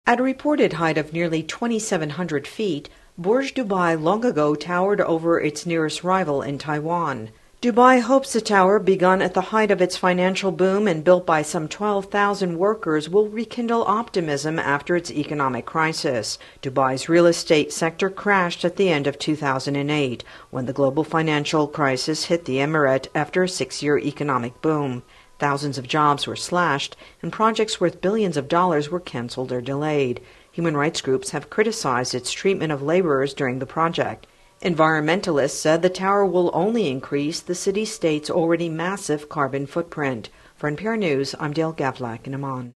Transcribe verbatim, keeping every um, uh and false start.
At a reported height of nearly twenty-seven hundred feet, Burj Dubai long ago towered over its nearest rival in Taiwan. Dubai hopes the tower, begun at the height of its financial boom and built by some twelve thousand workers, will rekindle optimism after its economic crisis. Dubai's real estate sector crashed at the end of two thousand eight, when the global financial crisis hit the emirate after a six-year economic boom. Thousands of jobs were slashed, and projects worth billions of dollars were canceled or delayed. Human rights groups have criticized its treatment of laborers during the project. Environmentalists said the tower will only increase the city-state's already massive carbon footprint. For N P R News, I'm Dale Gavlak in Amman.